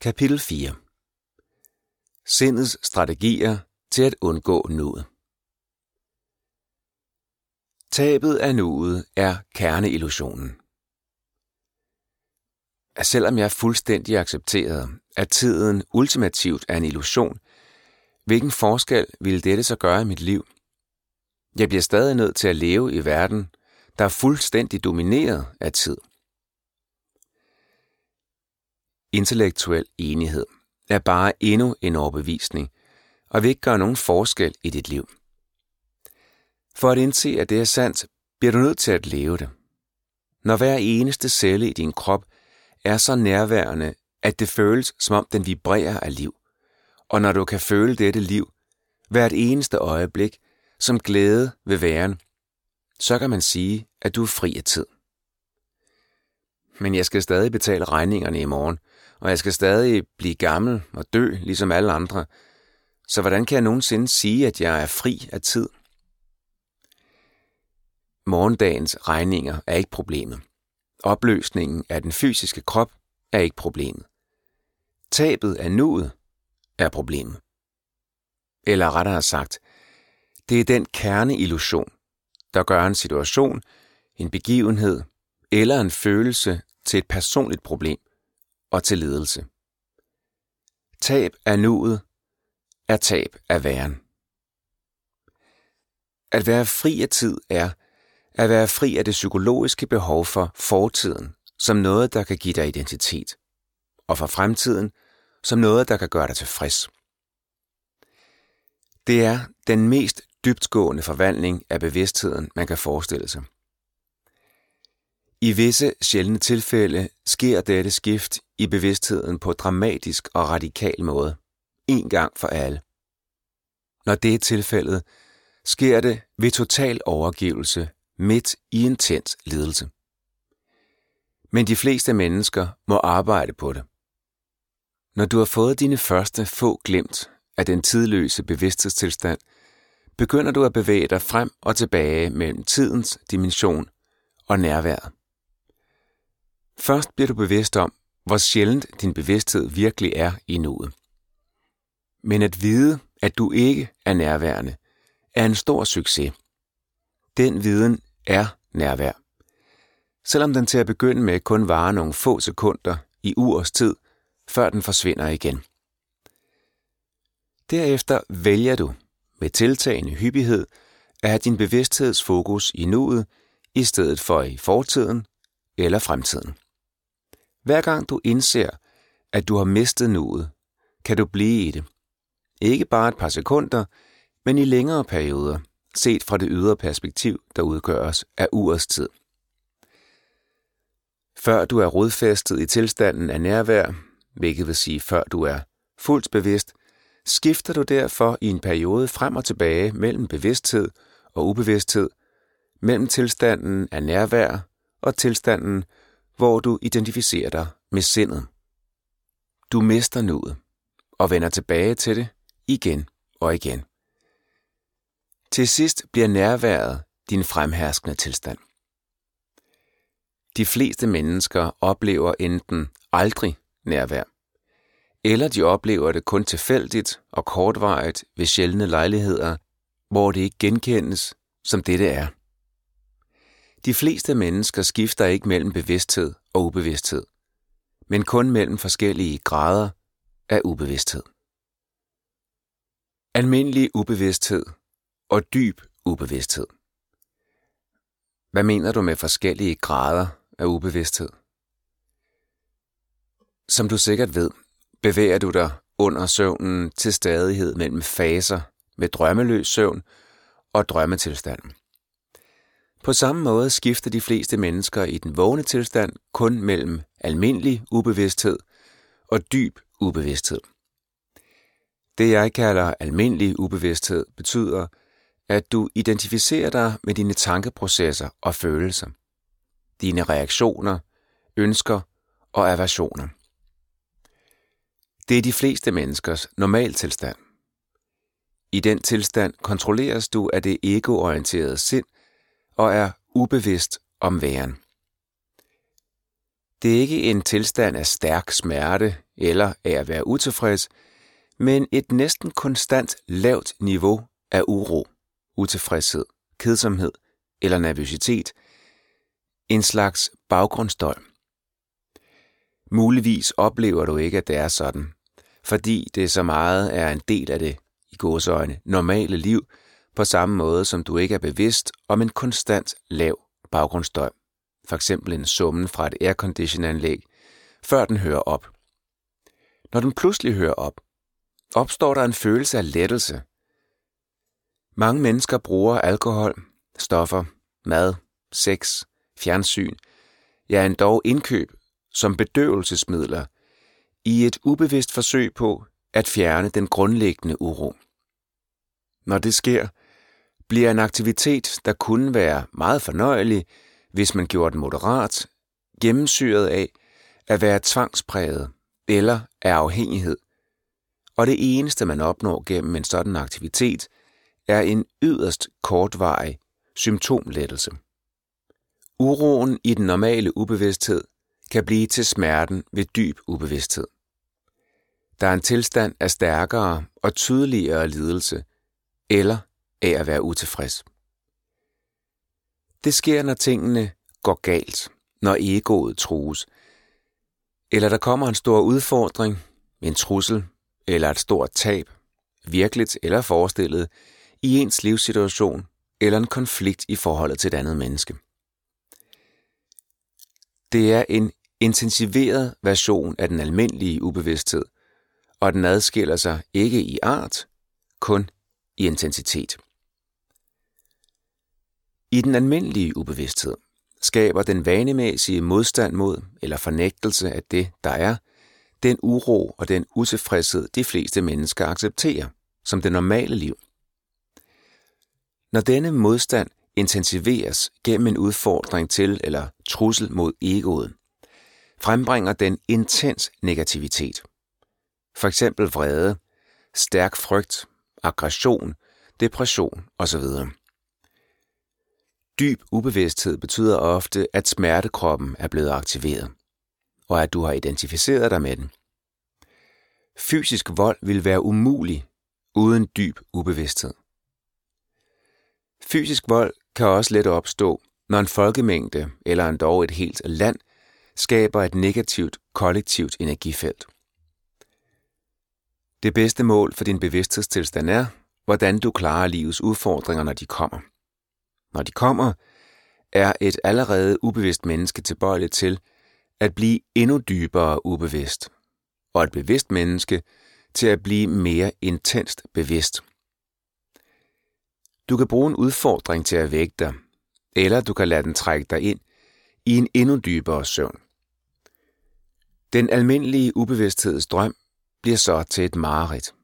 Kapitel 4. Sindets strategier til at undgå nuet. Tabet af nuet er kerneillusionen. Selvom jeg fuldstændig accepterede, at tiden ultimativt er en illusion, hvilken forskel ville dette så gøre i mit liv? Jeg bliver stadig nødt til at leve i verden, der er fuldstændig domineret af tid. Intellektuel enighed er bare endnu en overbevisning, og vil ikke gøre nogen forskel i dit liv. For at indse, at det er sandt, bliver du nødt til at leve det. Når hver eneste celle i din krop er så nærværende, at det føles, som om den vibrerer af liv, og når du kan føle dette liv, hvert eneste øjeblik, som glæde ved væren, så kan man sige, at du er fri af tid. Men jeg skal stadig betale regningerne i morgen, og jeg skal stadig blive gammel og dø, ligesom alle andre. Så hvordan kan jeg nogensinde sige, at jeg er fri af tid? Morgendagens regninger er ikke problemet. Opløsningen af den fysiske krop er ikke problemet. Tabet af nuet er problemet. Eller rettere sagt, det er den kerneillusion, der gør en situation, en begivenhed eller en følelse til et personligt problem og til lidelse. Tab af nuet er tab af væren. At være fri af tid er at være fri af det psykologiske behov for fortiden som noget, der kan give dig identitet, og for fremtiden som noget, der kan gøre dig tilfreds. Det er den mest dybtgående forvandling af bevidstheden, man kan forestille sig. I visse sjældne tilfælde sker dette skift i bevidstheden på dramatisk og radikal måde, en gang for alle. Når det er tilfældet, sker det ved total overgivelse midt i intens lidelse. Men de fleste mennesker må arbejde på det. Når du har fået dine første få glimt af den tidløse bevidsthedstilstand, begynder du at bevæge dig frem og tilbage mellem tidens dimension og nærværet. Først bliver du bevidst om, hvor sjældent din bevidsthed virkelig er i nuet. Men at vide, at du ikke er nærværende, er en stor succes. Den viden er nærvær. Selvom den til at begynde med kun varer nogle få sekunder i ugers tid, før den forsvinder igen. Derefter vælger du med tiltagende hyppighed at have din bevidsthedsfokus i nuet, i stedet for i fortiden eller fremtiden. Hver gang du indser, at du har mistet nuet, kan du blive i det. Ikke bare et par sekunder, men i længere perioder, set fra det ydre perspektiv, der udgøres af ugers tid. Før du er rodfæstet i tilstanden af nærvær, hvilket vil sige før du er fuldt bevidst, skifter du derfor i en periode frem og tilbage mellem bevidsthed og ubevidsthed, mellem tilstanden af nærvær og tilstanden, hvor du identificerer dig med sindet. Du mister nuet og vender tilbage til det igen og igen. Til sidst bliver nærværet din fremherskende tilstand. De fleste mennesker oplever enten aldrig nærvær, eller de oplever det kun tilfældigt og kortvarigt ved sjældne lejligheder, hvor det ikke genkendes, som dette er. De fleste mennesker skifter ikke mellem bevidsthed og ubevidsthed, men kun mellem forskellige grader af ubevidsthed. Almindelig ubevidsthed og dyb ubevidsthed. Hvad mener du med forskellige grader af ubevidsthed? Som du sikkert ved, bevæger du dig under søvnen til stadighed mellem faser med drømmeløs søvn og drømmetilstanden. På samme måde skifter de fleste mennesker i den vågne tilstand kun mellem almindelig ubevidsthed og dyb ubevidsthed. Det jeg kalder almindelig ubevidsthed betyder, at du identificerer dig med dine tankeprocesser og følelser, dine reaktioner, ønsker og aversioner. Det er de fleste menneskers normaltilstand. I den tilstand kontrolleres du af det egoorienterede sind og er ubevidst om væren. Det er ikke en tilstand af stærk smerte eller af at være utilfreds, men et næsten konstant lavt niveau af uro, utilfredshed, kedsomhed eller nervøsitet, en slags baggrundsstøj. Muligvis oplever du ikke, at det er sådan, fordi det så meget er en del af det, i gåseøjne, normale liv, på samme måde som du ikke er bevidst om en konstant lav baggrundsstøj, for eksempel en summen fra et airconditionanlæg, før den hører op. Når den pludselig hører op, opstår der en følelse af lettelse. Mange mennesker bruger alkohol, stoffer, mad, sex, fjernsyn, ja endog indkøb som bedøvelsesmidler i et ubevidst forsøg på at fjerne den grundlæggende uro. Når det sker, bliver en aktivitet, der kunne være meget fornøjelig, hvis man gjorde den moderat, gennemsyret af at være tvangspræget eller af afhængighed. Og det eneste, man opnår gennem en sådan aktivitet, er en yderst kortvarig symptomlettelse. Uroen i den normale ubevidsthed kan blive til smerten ved dyb ubevidsthed. Der er en tilstand af stærkere og tydeligere lidelse, eller af at være utilfreds. Det sker, når tingene går galt, når egoet trues, eller der kommer en stor udfordring, en trussel eller et stort tab, virkeligt eller forestillet, i ens livssituation eller en konflikt i forholdet til et andet menneske. Det er en intensiveret version af den almindelige ubevidsthed, og den adskiller sig ikke i art, kun i intensitet. I den almindelige ubevidsthed skaber den vanemæssige modstand mod eller fornægtelse af det, der er, den uro og den utilfredshed, de fleste mennesker accepterer som det normale liv. Når denne modstand intensiveres gennem en udfordring til eller trussel mod egoet, frembringer den intens negativitet. For eksempel vrede, stærk frygt, aggression, depression osv. Dyb ubevidsthed betyder ofte, at smertekroppen er blevet aktiveret, og at du har identificeret dig med den. Fysisk vold vil være umulig uden dyb ubevidsthed. Fysisk vold kan også let opstå, når en folkemængde eller endog et helt land skaber et negativt kollektivt energifelt. Det bedste mål for din bevidsthedstilstand er, hvordan du klarer livets udfordringer, når de kommer. Når de kommer, er et allerede ubevidst menneske tilbøjeligt til at blive endnu dybere ubevidst, og et bevidst menneske til at blive mere intenst bevidst. Du kan bruge en udfordring til at vække dig, eller du kan lade den trække dig ind i en endnu dybere søvn. Den almindelige ubevidsthedsdrøm bliver så til et mareridt.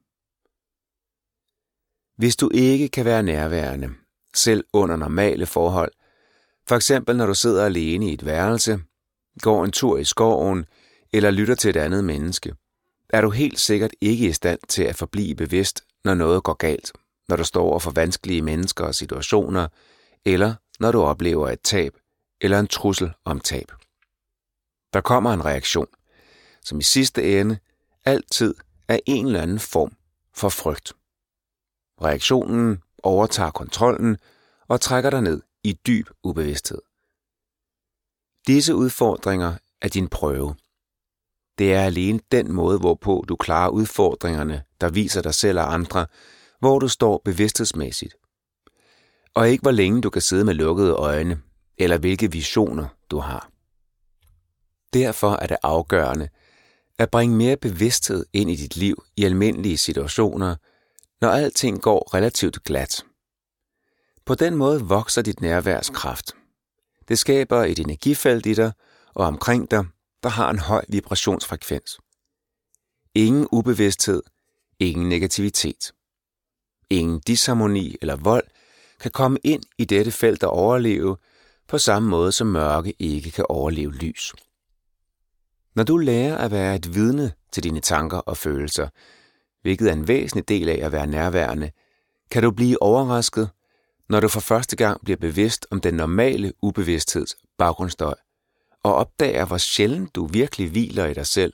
Hvis du ikke kan være nærværende, selv under normale forhold, for eksempel når du sidder alene i et værelse, går en tur i skoven eller lytter til et andet menneske, er du helt sikkert ikke i stand til at forblive bevidst, når noget går galt, når du står over for vanskelige mennesker og situationer, eller når du oplever et tab eller en trussel om tab. Der kommer en reaktion, som i sidste ende altid er en eller anden form for frygt. Reaktionen overtager kontrollen og trækker dig ned i dyb ubevidsthed. Disse udfordringer er din prøve. Det er alene den måde, hvorpå du klarer udfordringerne, der viser dig selv og andre, hvor du står bevidsthedsmæssigt. Og ikke hvor længe du kan sidde med lukkede øjne, eller hvilke visioner du har. Derfor er det afgørende at bringe mere bevidsthed ind i dit liv i almindelige situationer, når alting går relativt glat. På den måde vokser dit nærværskraft. Det skaber et energifelt i dig og omkring dig, der har en høj vibrationsfrekvens. Ingen ubevidsthed, ingen negativitet. Ingen disharmoni eller vold kan komme ind i dette felt og overleve på samme måde som mørke ikke kan overleve lys. Når du lærer at være et vidne til dine tanker og følelser, hvilket er en væsentlig del af at være nærværende, kan du blive overrasket, når du for første gang bliver bevidst om den normale ubevidstheds baggrundsstøj, og opdager, hvor sjældent du virkelig hviler i dig selv,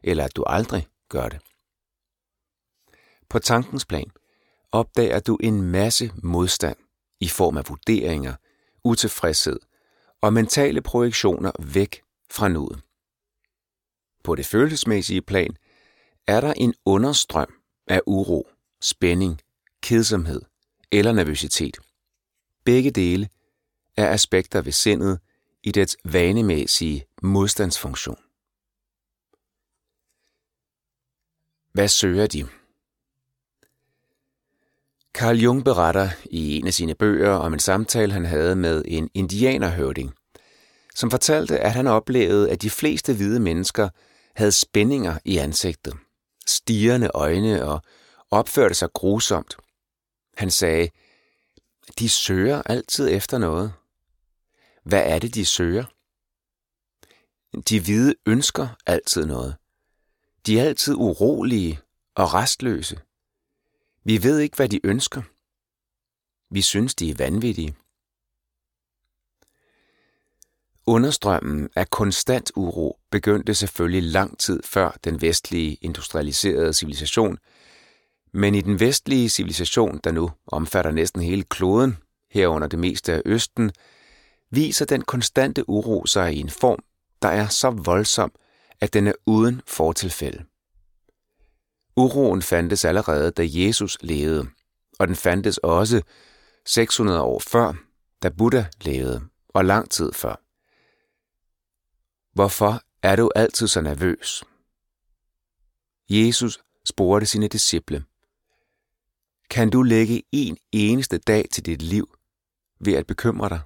eller at du aldrig gør det. På tankens plan opdager du en masse modstand i form af vurderinger, utilfredshed og mentale projektioner væk fra nuet. På det følelsesmæssige plan er der en understrøm af uro, spænding, kedsomhed eller nervøsitet. Begge dele er aspekter ved sindet i dets vanemæssige modstandsfunktion. Hvad søger de? Carl Jung beretter i en af sine bøger om en samtale, han havde med en indianerhøvding, som fortalte, at han oplevede, at de fleste hvide mennesker havde spændinger i ansigtet, stirrende øjne og opførte sig grusomt. Han sagde, de søger altid efter noget. Hvad er det, de søger? De hvide ønsker altid noget. De er altid urolige og rastløse. Vi ved ikke, hvad de ønsker. Vi synes, de er vanvittige. Understrømmen af konstant uro begyndte selvfølgelig lang tid før den vestlige industrialiserede civilisation, men i den vestlige civilisation, der nu omfatter næsten hele kloden, herunder det meste af Østen, viser den konstante uro sig i en form, der er så voldsom, at den er uden fortilfælde. Uroen fandtes allerede, da Jesus levede, og den fandtes også 600 år før, da Buddha levede, og lang tid før. Hvorfor er du altid så nervøs? Jesus spurgte sine disciple, kan du lægge en eneste dag til dit liv ved at bekymre dig?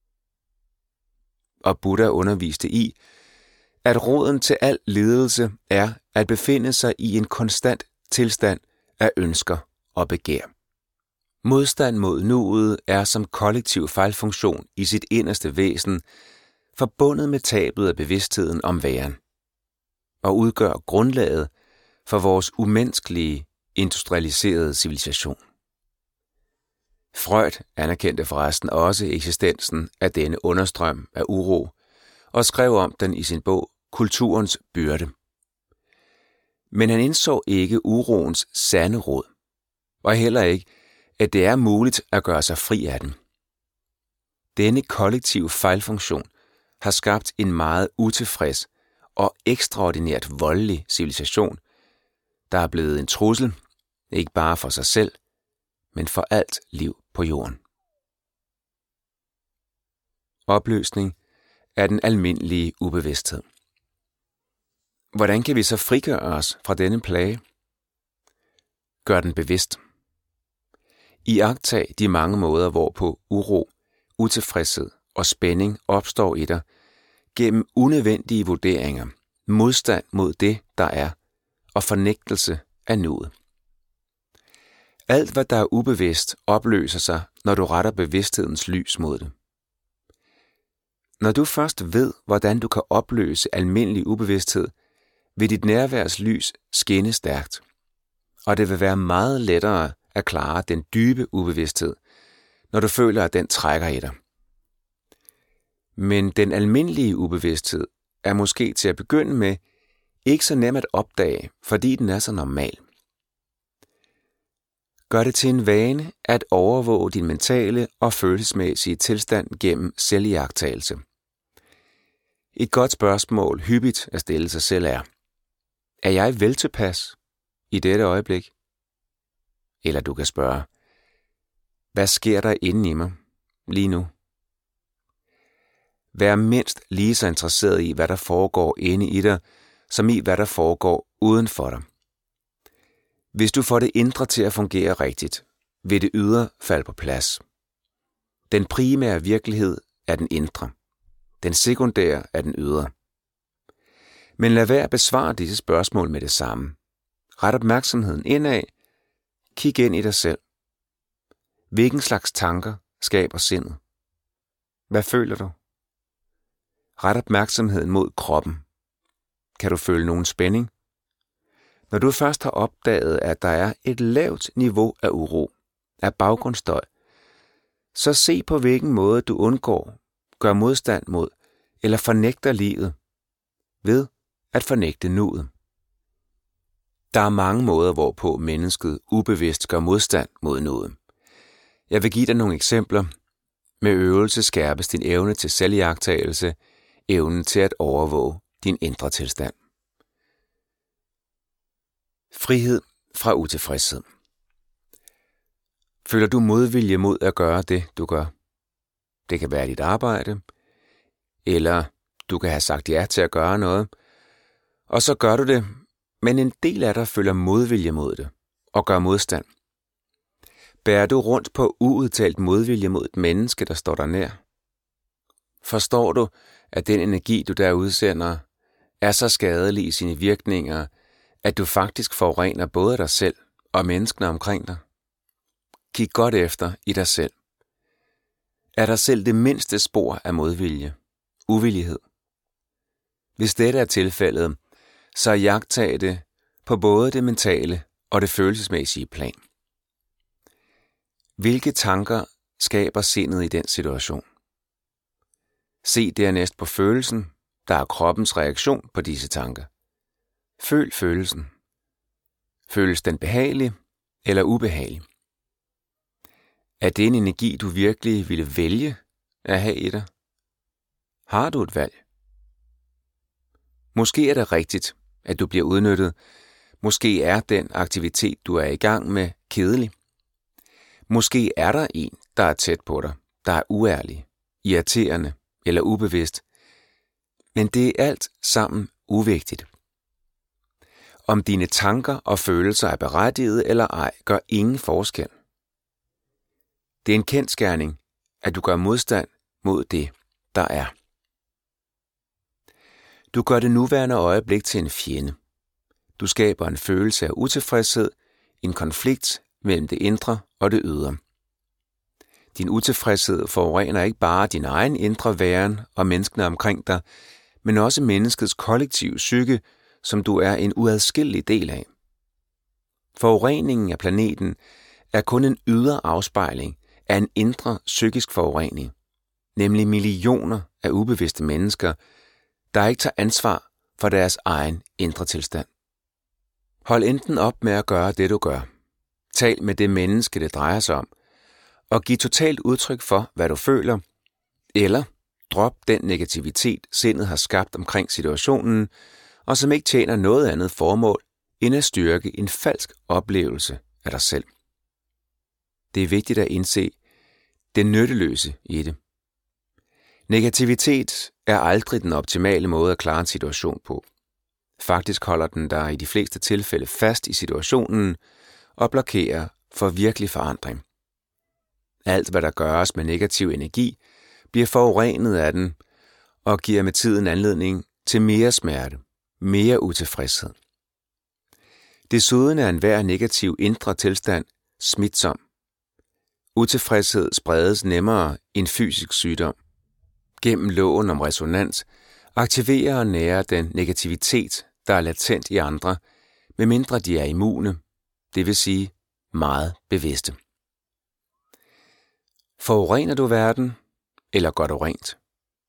Og Buddha underviste i, at roden til al lidelse er at befinde sig i en konstant tilstand af ønsker og begær. Modstand mod nuet er som kollektiv fejlfunktion i sit inderste væsen forbundet med tabet af bevidstheden om væren, og udgør grundlaget for vores umenneskelige, industrialiserede civilisation. Freud anerkendte forresten også eksistensen af denne understrøm af uro, og skrev om den i sin bog Kulturens byrde. Men han indså ikke uroens sande rod, og heller ikke, at det er muligt at gøre sig fri af den. Denne kollektive fejlfunktion har skabt en meget utilfreds og ekstraordinært voldelig civilisation, der er blevet en trussel, ikke bare for sig selv, men for alt liv på jorden. Opløsning af den almindelige ubevidsthed. Hvordan kan vi så frigøre os fra denne plage? Gør den bevidst. Iagttag de mange måder, hvorpå uro, utilfredshed og spænding opstår i dig, gennem unødvendige vurderinger, modstand mod det, der er, og fornægtelse af nuet. Alt, hvad der er ubevidst, opløser sig, når du retter bevidsthedens lys mod det. Når du først ved, hvordan du kan opløse almindelig ubevidsthed, vil dit nærværs lys skinne stærkt, og det vil være meget lettere at klare den dybe ubevidsthed, når du føler, at den trækker i dig. Men den almindelige ubevidsthed er måske til at begynde med ikke så nem at opdage, fordi den er så normal. Gør det til en vane at overvåge din mentale og følelsesmæssige tilstand gennem selviagttagelse. Et godt spørgsmål hyppigt at stille sig selv er jeg vel tilpas i dette øjeblik? Eller du kan spørge, hvad sker der inde i mig lige nu? Vær mindst lige så interesseret i, hvad der foregår inde i dig, som i, hvad der foregår uden for dig. Hvis du får det indre til at fungere rigtigt, vil det ydre falde på plads. Den primære virkelighed er den indre. Den sekundære er den ydre. Men lad være at besvare disse spørgsmål med det samme. Ret opmærksomheden indad. Kig ind i dig selv. Hvilken slags tanker skaber sindet? Hvad føler du? Ret opmærksomheden mod kroppen. Kan du føle nogen spænding? Når du først har opdaget, at der er et lavt niveau af uro, af baggrundsstøj, så se på hvilken måde du undgår, gør modstand mod eller fornægter livet ved at fornægte nuet. Der er mange måder, hvorpå mennesket ubevidst gør modstand mod noget. Jeg vil give dig nogle eksempler. Med øvelse skærpes din evne til selviagttagelse, evnen til at overvåge din indre tilstand. Frihed fra utilfredshed. Føler du modvilje mod at gøre det, du gør? Det kan være dit arbejde, eller du kan have sagt ja til at gøre noget, og så gør du det, men en del af dig føler modvilje mod det og gør modstand. Bærer du rundt på uudtalt modvilje mod et menneske, der står dig nær? Forstår du, at den energi, du der udsender, er så skadelig i sine virkninger, at du faktisk forurener både dig selv og menneskene omkring dig? Kig godt efter i dig selv. Er der selv det mindste spor af modvilje, uvillighed? Hvis dette er tilfældet, så iagttag det på både det mentale og det følelsesmæssige plan. Hvilke tanker skaber sindet i den situation? Se dernæst på følelsen, der er kroppens reaktion på disse tanker. Føl følelsen. Føles den behagelig eller ubehagelig? Er det en energi, du virkelig ville vælge at have i dig? Har du et valg? Måske er det rigtigt, at du bliver udnyttet. Måske er den aktivitet, du er i gang med, kedelig. Måske er der en, der er tæt på dig, der er uærlig, irriterende eller ubevidst. Men det er alt sammen uvigtigt. Om dine tanker og følelser er berettigede eller ej, gør ingen forskel. Det er en kendsgerning, at du gør modstand mod det, der er. Du gør det nuværende øjeblik til en fjende. Du skaber en følelse af utilfredshed, en konflikt mellem det indre og det ydre. Din utilfredshed forurener ikke bare din egen indre væren og menneskene omkring dig, men også menneskets kollektive psyke, som du er en uadskillelig del af. Forureningen af planeten er kun en ydre afspejling af en indre psykisk forurening, nemlig millioner af ubevidste mennesker, der ikke tager ansvar for deres egen indre tilstand. Hold enten op med at gøre det, du gør. Tal med det menneske, det drejer sig om, og giv totalt udtryk for, hvad du føler, eller drop den negativitet, sindet har skabt omkring situationen, og som ikke tjener noget andet formål, end at styrke en falsk oplevelse af dig selv. Det er vigtigt at indse det nytteløse i det. Negativitet er aldrig den optimale måde at klare en situation på. Faktisk holder den dig i de fleste tilfælde fast i situationen og blokerer for virkelig forandring. Alt, hvad der gøres med negativ energi, bliver forurenet af den og giver med tiden anledning til mere smerte, mere utilfredshed. Desuden er enhver negativ indre tilstand smitsom. Utilfredshed spredes nemmere end fysisk sygdom. Gennem loven om resonans aktiverer og nærer den negativitet, der er latent i andre, medmindre de er immune, det vil sige meget bevidste. Forurener du verden, eller gør du rent?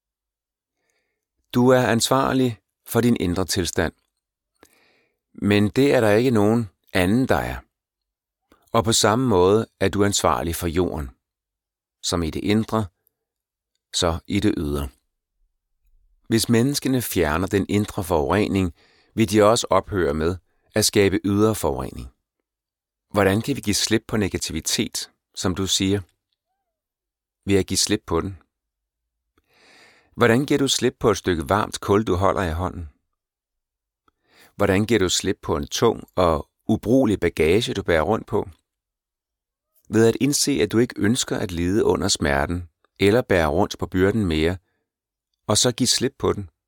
Du er ansvarlig for din indre tilstand, men det er der ikke nogen anden, der er. Og på samme måde er du ansvarlig for jorden, som i det indre, så i det ydre. Hvis menneskene fjerner den indre forurening, vil de også ophøre med at skabe ydre forurening. Hvordan kan vi give slip på negativitet, som du siger? Ved at give slip på den. Hvordan giver du slip på et stykke varmt kul, du holder i hånden? Hvordan giver du slip på en tung og ubrugelig bagage, du bærer rundt på? Ved at indse, at du ikke ønsker at lide under smerten, eller bære rundt på byrden mere, og så give slip på den.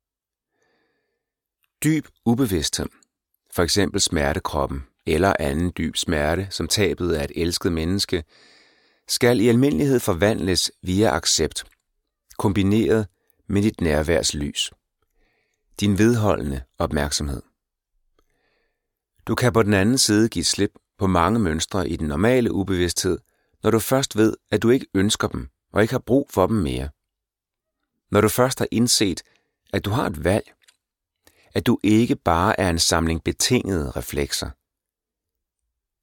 Dyb ubevidsthed, for eksempel smertekroppen, eller anden dyb smerte, som tabet af et elsket menneske, skal i almindelighed forvandles via accept, kombineret med dit nærværs lys. Din vedholdende opmærksomhed. Du kan på den anden side give slip på mange mønstre i den normale ubevidsthed, når du først ved, at du ikke ønsker dem og ikke har brug for dem mere. Når du først har indset, at du har et valg, at du ikke bare er en samling betingede reflekser,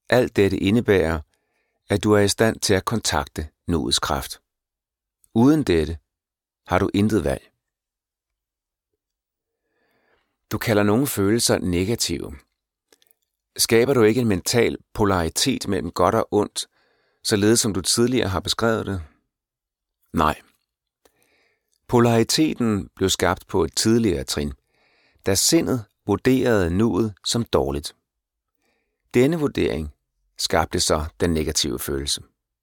Alt dette indebærer, at du er i stand til at kontakte nuets kraft. Uden dette har du intet valg. Du kalder nogle følelser negative. Skaber du ikke en mental polaritet mellem godt og ondt, således som du tidligere har beskrevet det? Nej. Polariteten blev skabt på et tidligere trin, da sindet vurderede nuet som dårligt. Denne vurdering skabte så den negative følelse.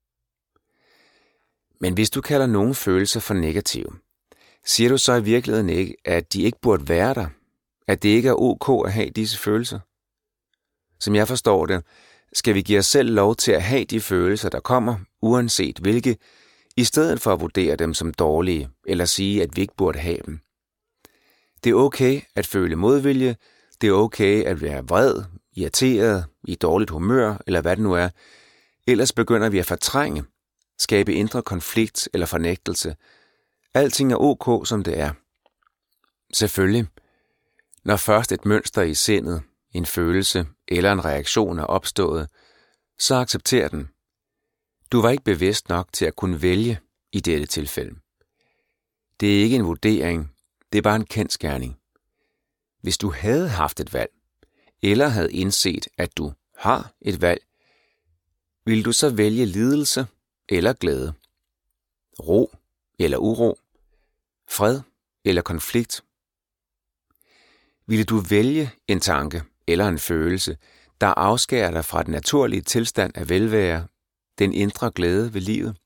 Men hvis du kalder nogle følelser for negative, siger du så i virkeligheden ikke, at de ikke burde være der? At det ikke er ok at have disse følelser? Som jeg forstår det, skal vi give os selv lov til at have de følelser, der kommer, uanset hvilke, i stedet for at vurdere dem som dårlige, eller sige, at vi ikke burde have dem. Det er okay at føle modvilje, det er okay at være vred, irriteret, i dårligt humør, eller hvad det nu er. Ellers begynder vi at fortrænge, skabe indre konflikt eller fornægtelse. Alting er ok, som det er. Selvfølgelig, når først et mønster i sindet, en følelse eller en reaktion er opstået, så accepter den. Du var ikke bevidst nok til at kunne vælge i dette tilfælde. Det er ikke en vurdering, det er bare en kendsgerning. Hvis du havde haft et valg, eller havde indset, at du har et valg, ville du så vælge lidelse eller glæde, ro eller uro, fred eller konflikt? Ville du vælge en tanke eller en følelse, der afskærer dig fra den naturlige tilstand af velvære, den indre glæde ved livet?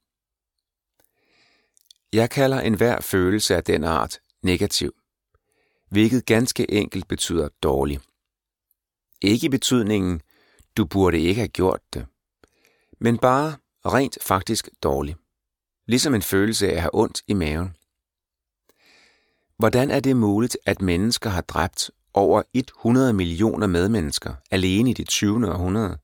Jeg kalder enhver følelse af den art negativ, hvilket ganske enkelt betyder dårlig. Ikke i betydningen, du burde ikke have gjort det, men bare rent faktisk dårlig. Ligesom en følelse af at have ondt i maven. Hvordan er det muligt, at mennesker har dræbt over 100 millioner medmennesker alene i det 20. århundrede?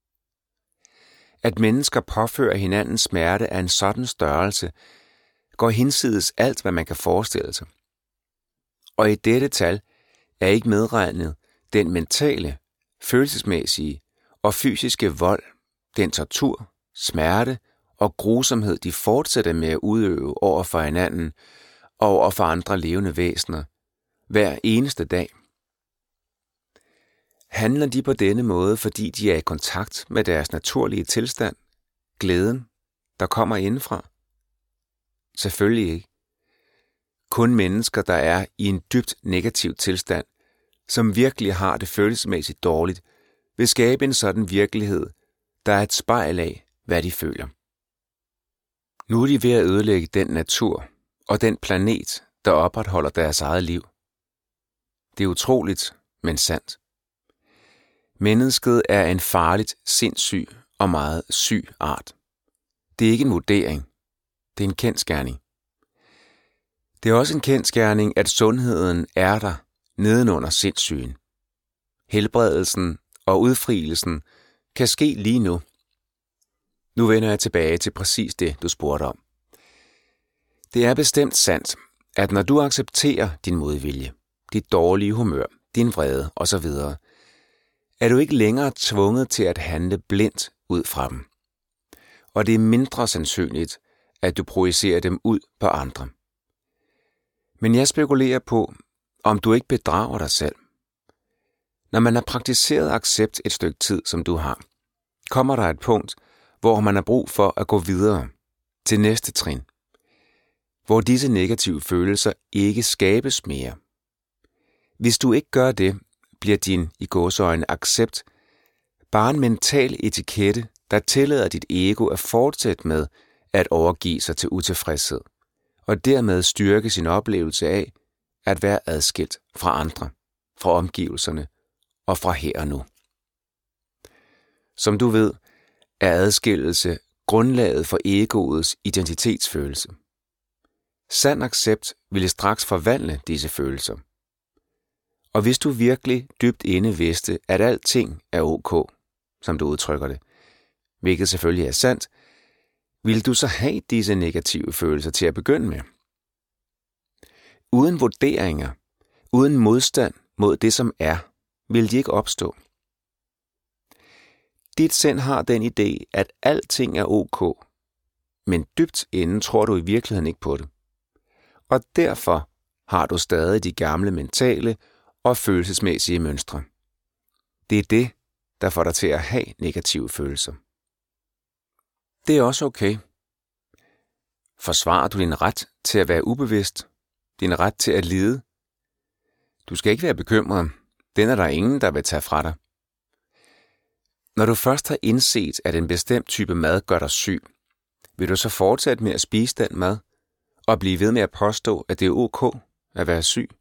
At mennesker påfører hinanden smerte af en sådan størrelse, går hinsides alt, hvad man kan forestille sig. Og i dette tal er ikke medregnet den mentale, følelsesmæssige og fysiske vold, den tortur, smerte og grusomhed, de fortsætter med at udøve over for hinanden og over for andre levende væsener hver eneste dag. Handler de på denne måde, fordi de er i kontakt med deres naturlige tilstand, glæden, der kommer indenfra? Selvfølgelig ikke. Kun mennesker, der er i en dybt negativ tilstand, som virkelig har det følelsesmæssigt dårligt, vil skabe en sådan virkelighed, der er et spejl af, hvad de føler. Nu er de ved at ødelægge den natur og den planet, der opretholder deres eget liv. Det er utroligt, men sandt. Mennesket er en farligt sindssyg og meget syg art. Det er ikke en vurdering. Det er en kendsgerning. Det er også en kendsgerning, at sundheden er der nedenunder sindssygen. Helbredelsen og udfrielsen kan ske lige nu. Nu vender jeg tilbage til præcis det, du spurgte om. Det er bestemt sandt, at når du accepterer din modvilje, dit dårlige humør, din vrede osv., er du ikke længere tvunget til at handle blindt ud fra dem. Og det er mindre sandsynligt, at du projicerer dem ud på andre. Men jeg spekulerer på, om du ikke bedrager dig selv. Når man har praktiseret accept et stykke tid, som du har, kommer der et punkt, hvor man har brug for at gå videre til næste trin, hvor disse negative følelser ikke skabes mere. Hvis du ikke gør det, bliver din i gåseøjne accept bare en mental etikette, der tillader dit ego at fortsætte med at overgive sig til utilfredshed, og dermed styrke sin oplevelse af at være adskilt fra andre, fra omgivelserne og fra her og nu. Som du ved, er adskillelse grundlaget for egoets identitetsfølelse. Sand accept ville straks forvandle disse følelser. Og hvis du virkelig dybt inde vidste, at alting er ok, som du udtrykker det, hvilket selvfølgelig er sandt, ville du så have disse negative følelser til at begynde med? Uden vurderinger, uden modstand mod det, som er, vil de ikke opstå. Dit sind har den idé, at alting er ok, men dybt inden tror du i virkeligheden ikke på det. Og derfor har du stadig de gamle mentale og følelsesmæssige mønstre. Det er det, der får dig til at have negative følelser. Det er også okay. Forsvarer du din ret til at være ubevidst, din ret til at lide? Du skal ikke være bekymret. Den er der ingen, der vil tage fra dig. Når du først har indset, at en bestemt type mad gør dig syg, vil du så fortsætte med at spise den mad og blive ved med at påstå, at det er ok at være syg?